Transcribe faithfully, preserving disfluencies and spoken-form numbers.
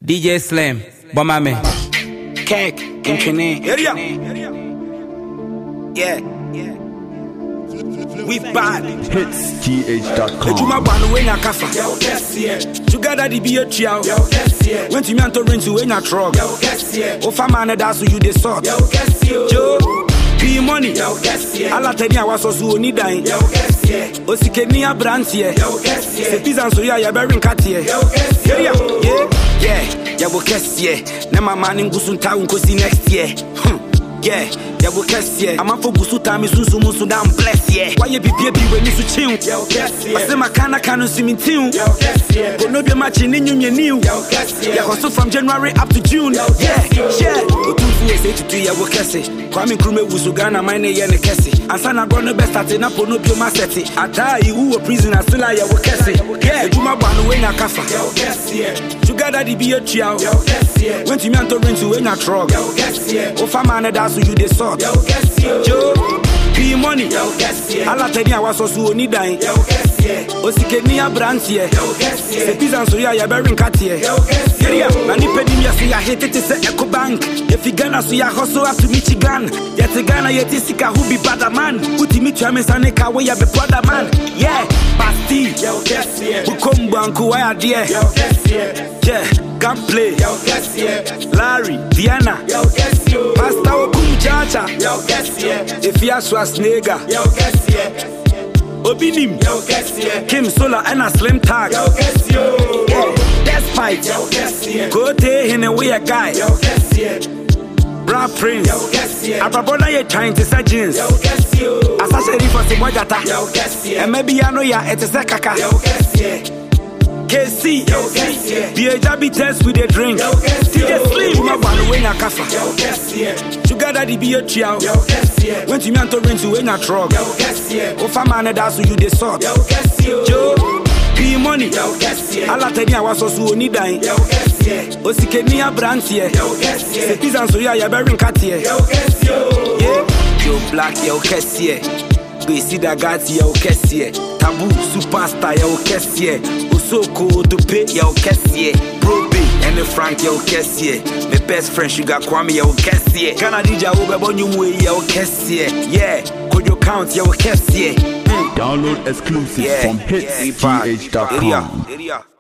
D J Slim, Bomame, Kek, Nkene, area. Yeah, we bad. hits T H dot com. Ejuma banu we na kafa. Together the be a trio. When to me and to rinse we na trog. Ofa man da so you dey sort. Joe, be money. Ala tani awaso so oni dan. Osikeni abrantie. Se pizza so ya ya be rin katie. Yeah, yeah, yeah. Ya wo kesie. Na mama ni ngusu nta unkosi next year. Yeah, ya wo kesie. Ama fo gusu time sunsu musu dan bless yeah. Why you be be we ni su chin. Ase makana kanu simintin. Kono be match ni nyumye new. Ya hustle from January up to June. Yeah, yeah. Otunfu we say to do ya wo kese. Kwame Nkrumah wusu Ghana mine ye ne kese. Ansa na go no best at na pono bi o ma seti. Ata yi who prisoner still ya wo kese. Yeah, ejuma banu we na kafa. Together the be a trio. When to me and to rinse we na trog. Ofa man da so you dey sort. Joe, be money. Ala tani awaso so oni dan. Osikeni abrantie. Se pizza so ya ya be rin katie. Yeah, na ni pedi mi aso ya hate it say Eco Bank. If you Ghana so ya hustle up to Michigan. Yet Ghana yet sika who be bad man. Uti mi chame saneka we ya be brother man. Yeah, Basti. Bukombo anku wa ya die. Yeah, can play. Larry, Diana. Pastor Okum Chacha. If you are Schwarzenegger. Obinim. Kim Sola and a Slim Tag. Yeah, Despite. Go te him away a guy. Bra Prince. Ababona ye trying to say jeans. Asase for Simojata. And maybe I know ya et a kaka. K C, the Ajabi test with a drink. T J Slim, my one way na kafa. Together the be a trio. When to me and to rinse we na trog. Ofa man da so you dey sort. Joe, be money. Ala tani awaso so oni dan. Osikeni abrantie. Se pizza so ya ya be rin katie. Yeah, yo black yo kesie. Be see that gati yo kesie. Taboo superstar yo kesie. Soko to pay yo kesie. Bro B and the Frank yo kesie. My best friend Sugar Kwame yo kesie. Kana D J Ube Bonyumwe yo kesie. Yeah, could you count yo kesie? Download exclusive yeah. from hits T H dot com.